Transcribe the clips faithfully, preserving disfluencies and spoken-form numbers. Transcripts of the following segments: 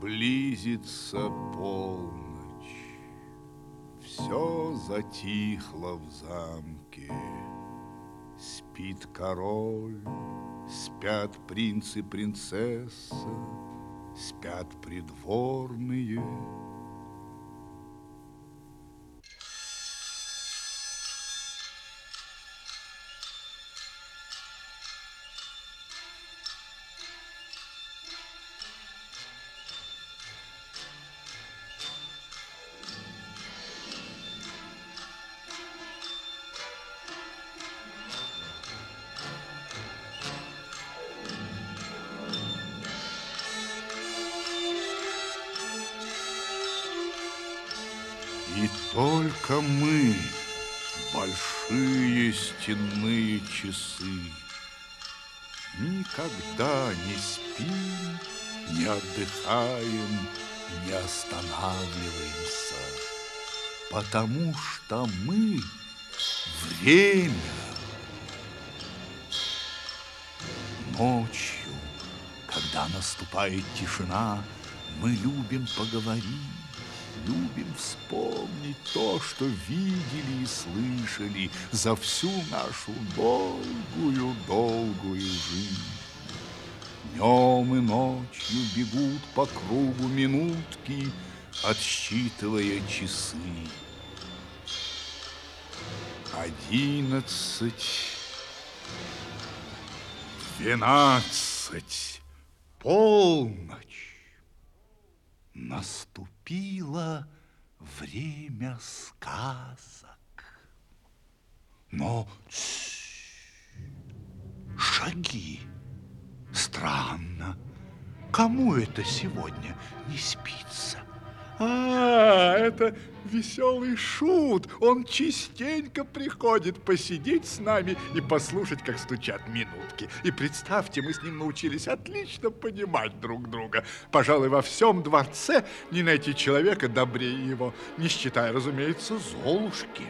Близится полночь, все затихло в замке. Спит король, спят принц и принцесса, спят придворные. И только мы, большие стенные часы, никогда не спим, не отдыхаем, не останавливаемся, потому что мы время. Ночью, когда наступает тишина, мы любим поговорить, любим вспомнить то, что видели и слышали за всю нашу долгую-долгую жизнь. Днем и ночью бегут по кругу минутки, отсчитывая часы. Одиннадцать, двенадцать, полночь. Наступило время сказок. Но шаги. Странно. Кому это сегодня не спится? А, это веселый шут. Он частенько приходит посидеть с нами и послушать, как стучат минутки. И представьте, мы с ним научились отлично понимать друг друга. Пожалуй, во всем дворце не найти человека добрее его, не считая, разумеется, Золушки.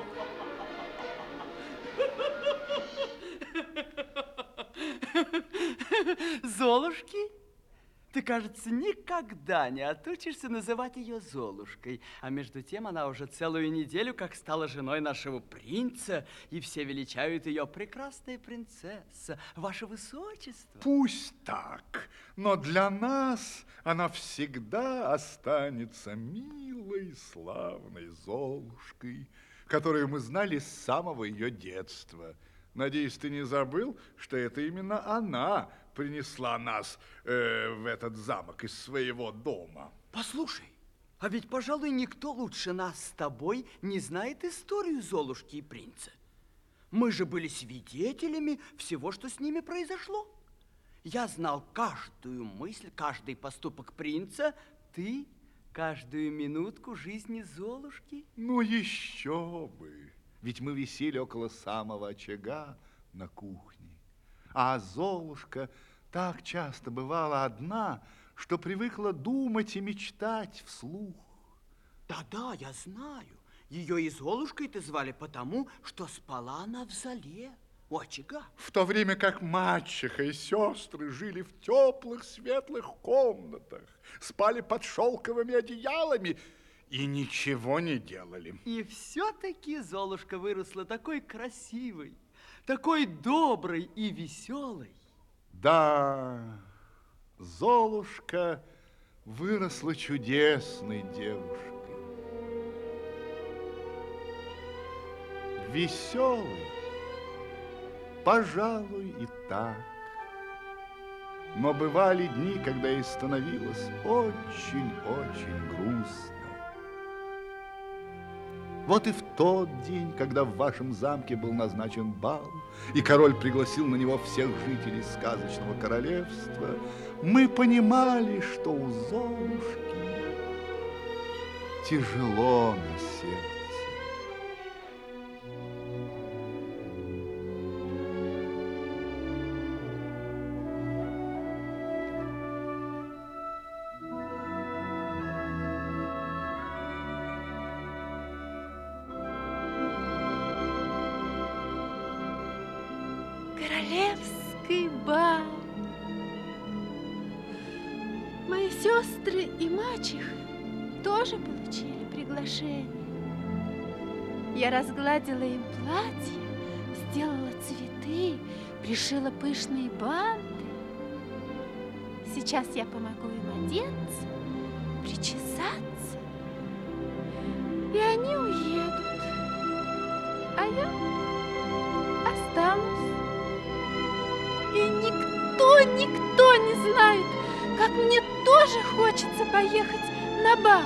Золушки? Ты, кажется, никогда не отучишься называть ее Золушкой. А между тем она уже целую неделю как стала женой нашего принца, и все величают ее прекрасная принцесса, ваше высочество. Пусть так, но для нас она всегда останется милой, славной Золушкой, которую мы знали с самого ее детства. Надеюсь, ты не забыл, что это именно она принесла нас э, в этот замок из своего дома. Послушай, а ведь, пожалуй, никто лучше нас с тобой не знает историю Золушки и принца. Мы же были свидетелями всего, что с ними произошло. Я знал каждую мысль, каждый поступок принца, ты каждую минутку жизни Золушки. Ну еще бы, ведь мы висели около самого очага на кухне. А Золушка так часто бывала одна, что привыкла думать и мечтать вслух. Да-да, я знаю. Ее и Золушкой-то звали потому, что спала она в зале у очага. В то время как мачеха и сестры жили в теплых, светлых комнатах, спали под шелковыми одеялами и ничего не делали. И все-таки Золушка выросла такой красивой, такой доброй и веселой. Да, Золушка выросла чудесной девушкой. Веселой, пожалуй, и так. Но бывали дни, когда ей становилось очень-очень грустно. Вот и в тот день, когда в вашем замке был назначен бал, и король пригласил на него всех жителей сказочного королевства, мы понимали, что у Золушки тяжело на сердце. Королевский бал. Мои сестры сестры и мачеха тоже получили приглашение. Я разгладила им платье, сделала цветы, пришила пышные банты. Сейчас я помогу им одеться, причесаться, и они уедут, а я останусь. И никто, никто не знает, как мне тоже хочется поехать на бал.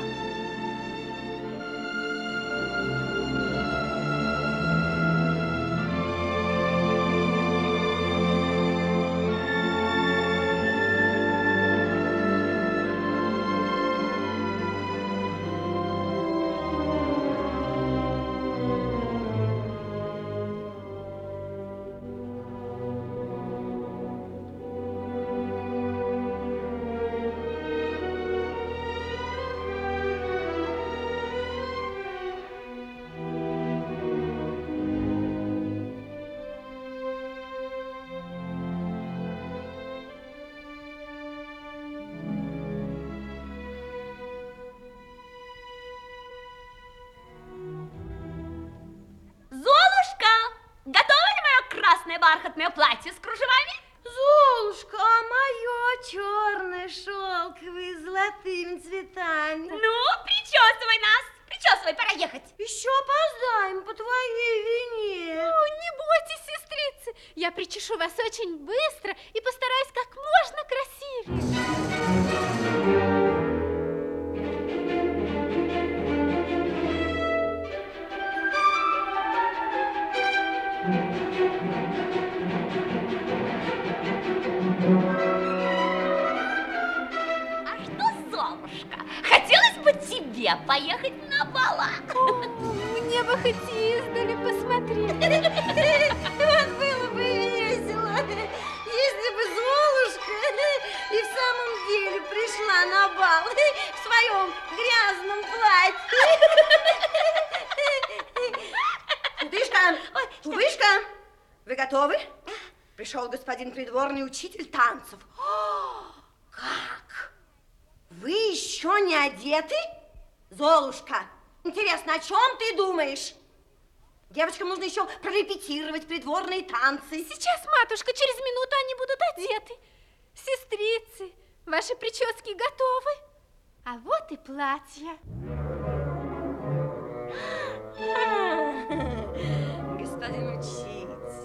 Бархатное платье с кружевами? Золушка, а мое черное, шелковое, с золотыми цветами. Ну, причесывай нас. Причесывай, пора ехать. Еще опоздаем по твоей вине. Ну, не бойтесь, сестрицы. Я причешу вас очень быстро и постараюсь как можно красивее. Тебе поехать на бала. О, мне бы хоть издали посмотреть. Вот было бы весело, если бы Золушка и в самом деле пришла на бал в своем грязном платье. Худышка, Худышка, вы готовы? Пришел господин придворный учитель танцев. Как? Вы еще не одеты? Золушка, интересно, о чем ты думаешь? Девочкам нужно еще прорепетировать придворные танцы. Сейчас, матушка, через минуту они будут одеты. Сестрицы, ваши прически готовы? А вот и платье. Господин учитель,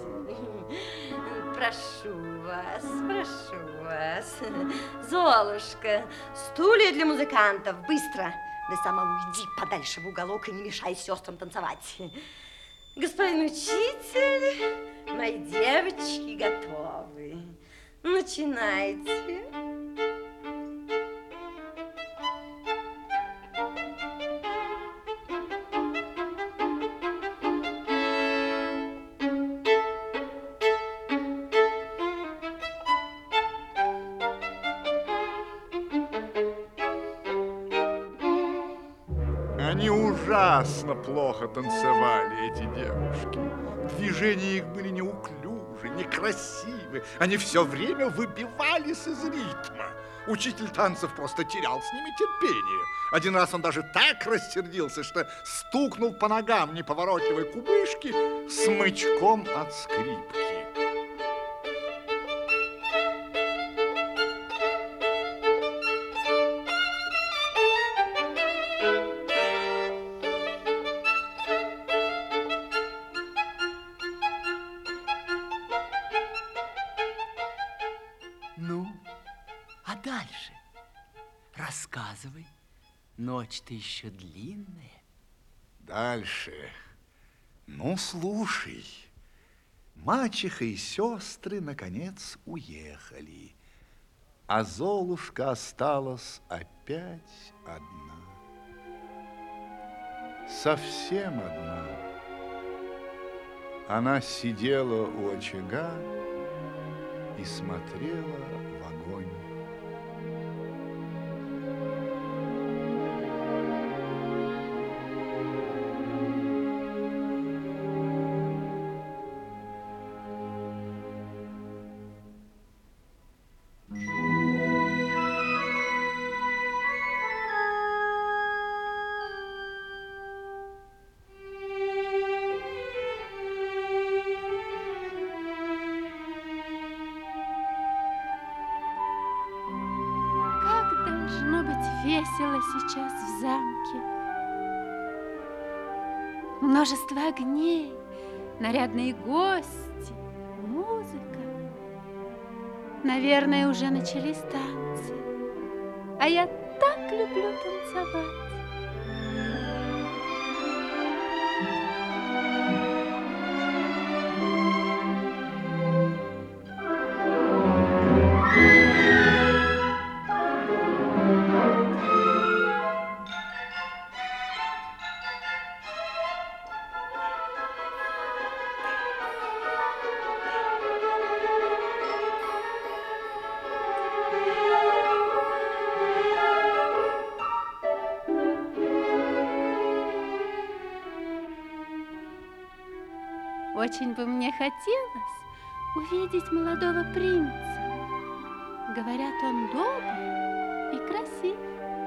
прошу вас, прошу вас. Золушка, стулья для музыкантов, быстро. Ты сама уйди подальше в уголок и не мешай сестрам танцевать. Господин учитель, мои девочки готовы. Начинайте. Они ужасно плохо танцевали, эти девушки. Движения их были неуклюжи, некрасивы. Они все время выбивались из ритма. Учитель танцев просто терял с ними терпение. Один раз он даже так рассердился, что стукнул по ногам неповоротливой кубышки смычком от скрипки. Ну, а дальше? Рассказывай. Ночь-то еще длинная. Дальше. Ну, слушай. Мачеха и сестры, наконец, уехали. А Золушка осталась опять одна. Совсем одна. Она сидела у очага и смотрела в огонь. весело сейчас в замке. Множество огней, нарядные гости, музыка. Наверное, уже начались танцы. А я так люблю танцевать. Очень бы мне хотелось увидеть молодого принца. Говорят, он добрый и красив.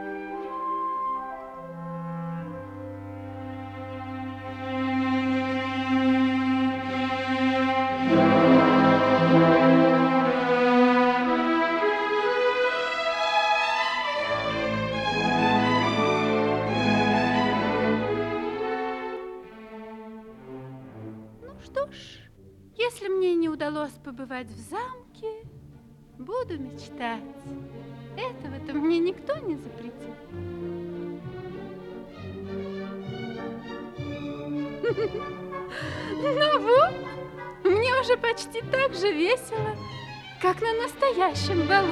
Что ж, если мне не удалось побывать в замке, буду мечтать. Этого-то мне никто не запретит. Ну вот, мне уже почти так же весело, как на настоящем балу.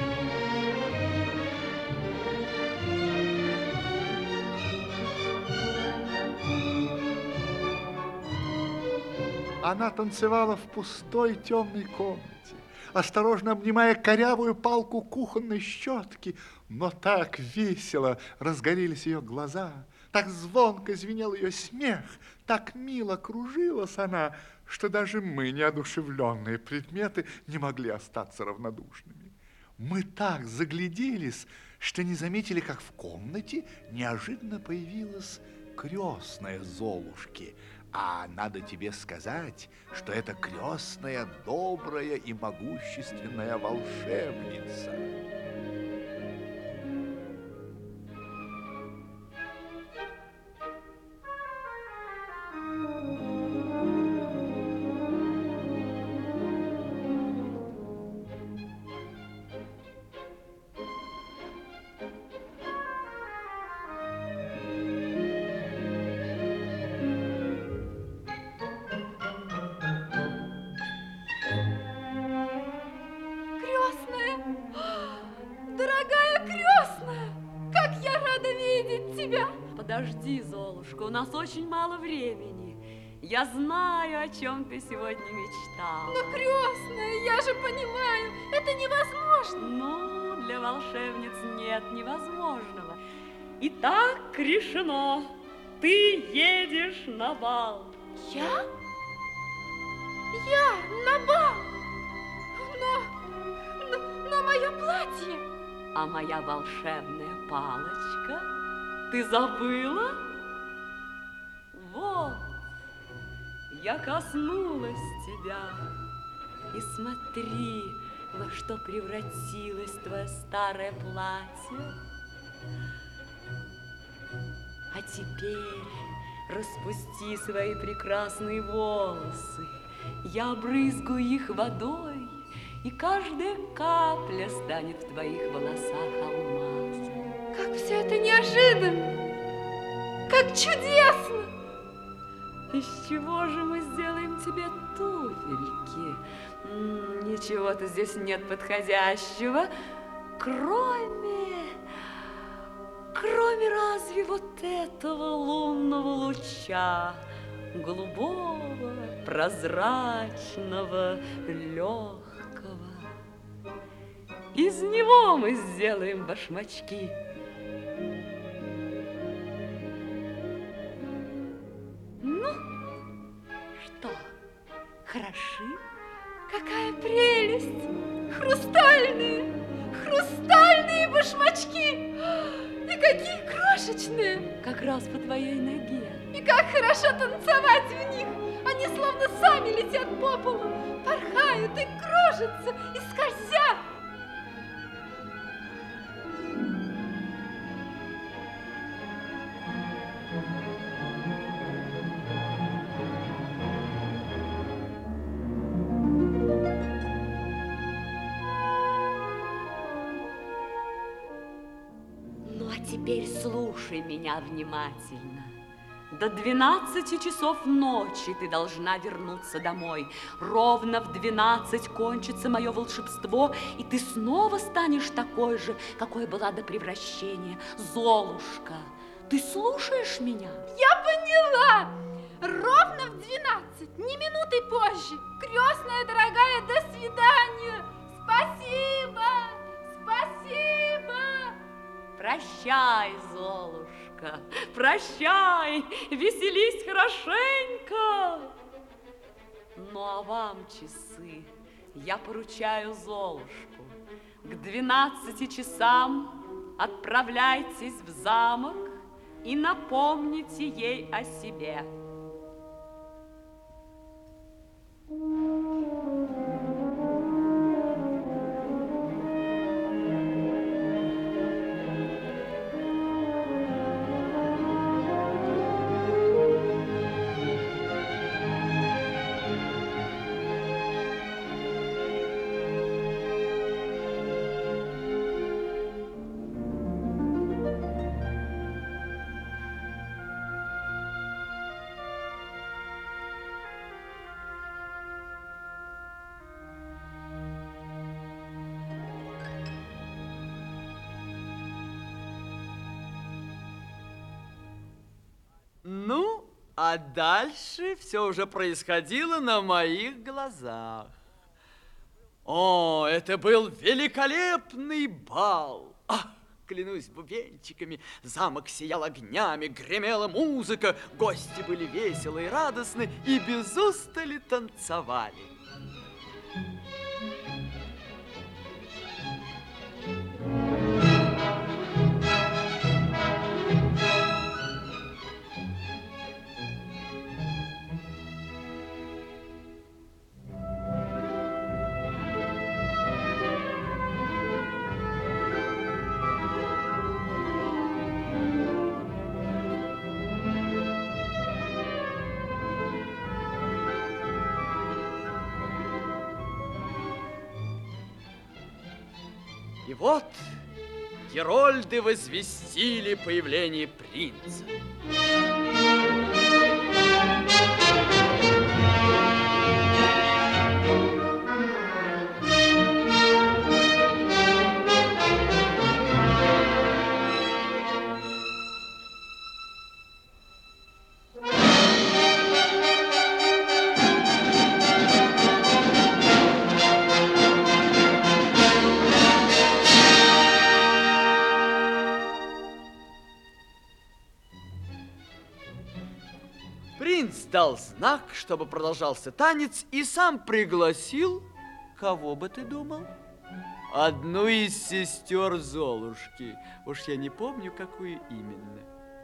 Она танцевала в пустой темной комнате, осторожно обнимая корявую палку кухонной щетки, но так весело разгорелись ее глаза, так звонко звенел ее смех, так мило кружилась она, что даже мы, неодушевленные предметы, не могли остаться равнодушными. Мы так загляделись, что не заметили, как в комнате неожиданно появилась крестная Золушки. А надо тебе сказать, что это крестная, добрая и могущественная волшебница. Подожди, Золушка, у нас очень мало времени. Я знаю, о чем ты сегодня мечтала. Но, крестная, я же понимаю, это невозможно. Ну, для волшебниц нет невозможного. Итак, решено. Ты едешь на бал. Я? Я на бал? Но, но, но мое платье. А моя волшебная палочка? Ты забыла? Вот, я коснулась тебя. И смотри, во что превратилось твое старое платье. А теперь распусти свои прекрасные волосы. Я обрызгаю их водой, и каждая капля станет в твоих волосах алмазом. Как все это неожиданно! Как чудесно! Из чего же мы сделаем тебе туфельки? М, Ничего-то здесь нет подходящего, кроме... Кроме разве вот этого лунного луча, голубого, прозрачного, легкого. Из него мы сделаем башмачки. Ну, что, хороши? Какая прелесть! Хрустальные, хрустальные башмачки! И какие крошечные! Как раз по твоей ноге. И как хорошо танцевать в них! Они словно сами летят по полу, порхают и кружатся, и скользят. теперь слушай меня внимательно. До двенадцати часов ночи ты должна вернуться домой. Ровно в двенадцать кончится мое волшебство, и ты снова станешь такой же, какой была до превращения. Золушка, ты слушаешь меня? Я поняла! Ровно в двенадцать, ни минуты позже. Крестная дорогая, до свидания. Спасибо! Спасибо! Прощай, Золушка, прощай, веселись хорошенько. Ну, а вам часы я поручаю Золушку. К двенадцати часам отправляйтесь в замок и напомните ей о себе. Ну, а дальше все уже происходило на моих глазах. О, это был великолепный бал! Ах, клянусь бубенчиками, замок сиял огнями, гремела музыка, гости были веселы и радостны и без устали танцевали. И вот герольды возвестили появление принца. Принц дал знак, чтобы продолжался танец, и сам пригласил, кого бы ты думал? Одну из сестер Золушки. Уж я не помню, какую именно.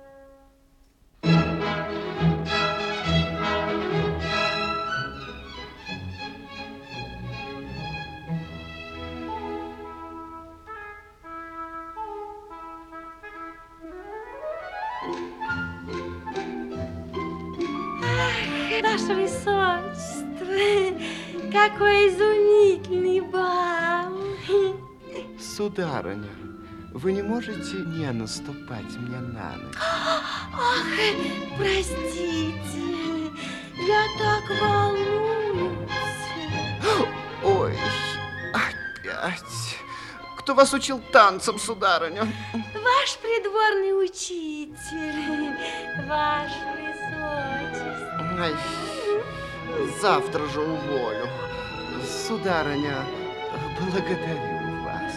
Ваше Высочество, какой изумительный бал! Сударыня, вы не можете не наступать мне на ноги? Ах, простите, я так волнуюсь. Ой, опять. Кто вас учил танцам, сударыня? Ваш придворный учитель, Ваше Высочество. Ай, завтра же уволю. Сударыня, благодарю вас.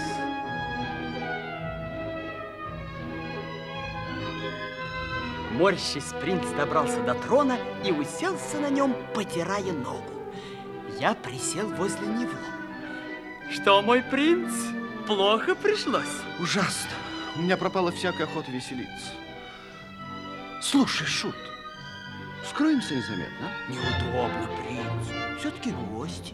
Морщись, принц добрался до трона и уселся на нем, потирая ногу. Я присел возле него. Что, мой принц, плохо пришлось? Ужасно. У меня пропала всякая охота веселиться. Слушай, Шут, скроемся незаметно. Неудобно, принц. Все-таки гости.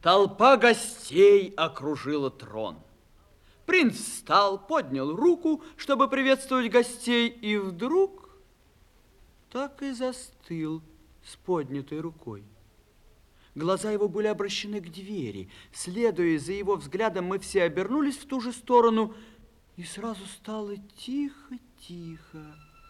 Толпа гостей окружила трон. Принц встал, поднял руку, чтобы приветствовать гостей, и вдруг так и застыл с поднятой рукой. Глаза его были обращены к двери. Следуя за его взглядом, мы все обернулись в ту же сторону, и сразу стало тихо-тихо.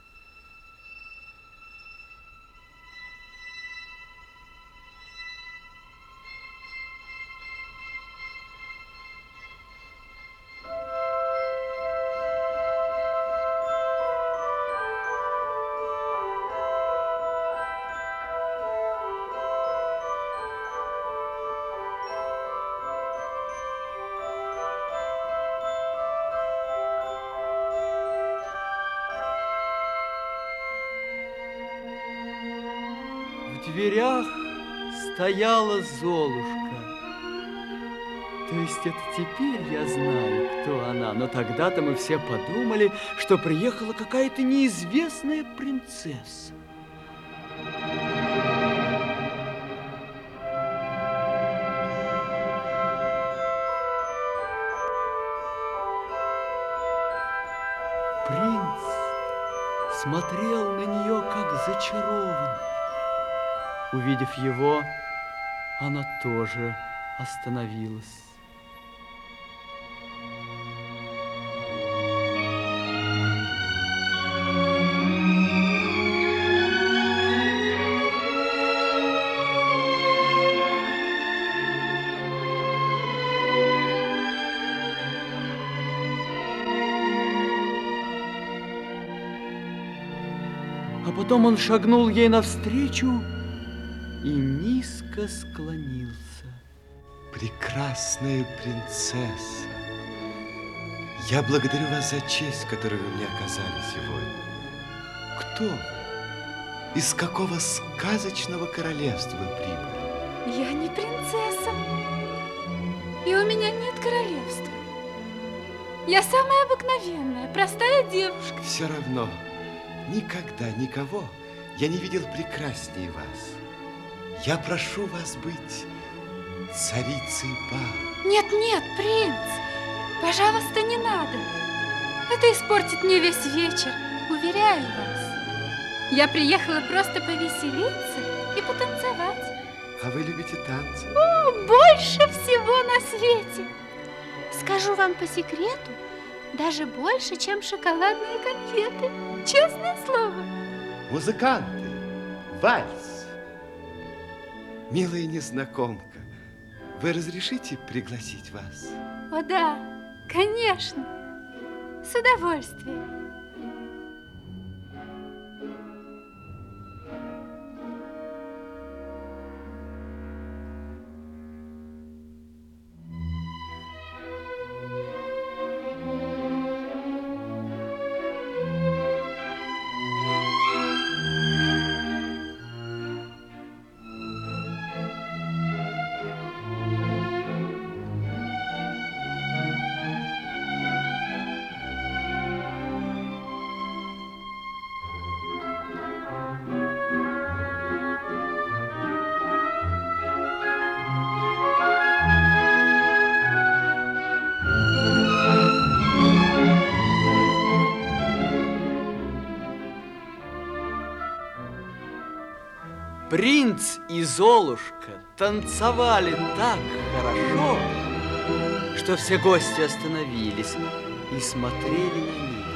В дверях стояла Золушка. То есть это теперь я знаю, кто она, но тогда-то мы все подумали, что приехала какая-то неизвестная принцесса. Принц смотрел на нее, как зачарованный. Увидев его, она тоже остановилась. А потом он шагнул ей навстречу и низко склонился. Прекрасная принцесса, я благодарю вас за честь, которую вы мне оказали сегодня. Кто вы? Из какого сказочного королевства вы прибыли? Я не принцесса, и у меня нет королевства. Я самая обыкновенная, простая девушка. Все равно, никогда никого я не видел прекраснее вас. Я прошу вас быть царицей бала. Нет, нет, принц, пожалуйста, не надо. Это испортит мне весь вечер, уверяю вас. Я приехала просто повеселиться и потанцевать. А вы любите танцы? О, больше всего на свете. Скажу вам по секрету, даже больше, чем шоколадные конфеты. Честное слово. Музыканты, вальс. Милая незнакомка, вы разрешите пригласить вас? О да, конечно, с удовольствием. Принц и Золушка танцевали так хорошо, что все гости остановились и смотрели на них.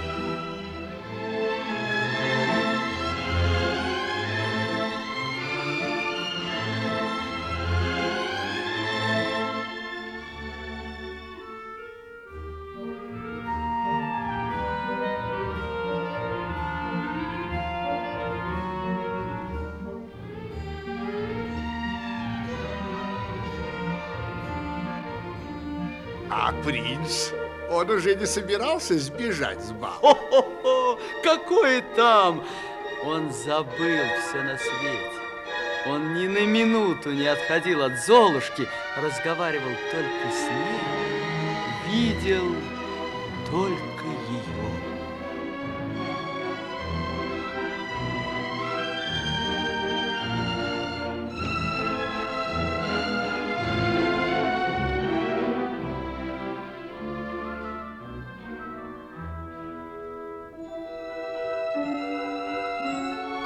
А принц, он уже не собирался сбежать с бала? О-хо-хо! Какой там? Он забыл все на свете. Он ни на минуту не отходил от Золушки, разговаривал только с ней, видел только ее.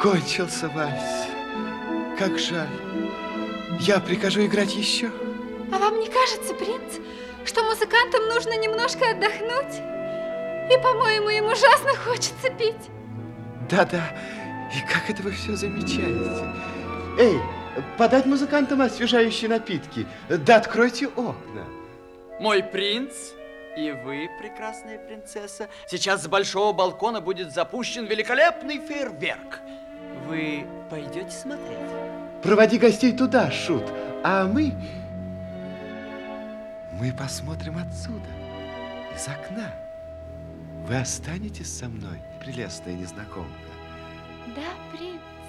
Кончился вальс. Как жаль. Я прикажу играть еще. А вам не кажется, принц, что музыкантам нужно немножко отдохнуть? И, по-моему, им ужасно хочется пить. Да-да. И как это вы все замечаете? Эй, подать музыкантам освежающие напитки. Да откройте окна. Мой принц и вы, прекрасная принцесса, сейчас с большого балкона будет запущен великолепный фейерверк. Вы пойдете смотреть? Проводи гостей туда, Шут. А мы... Мы посмотрим отсюда, из окна. Вы останетесь со мной, прелестная незнакомка? Да, принц.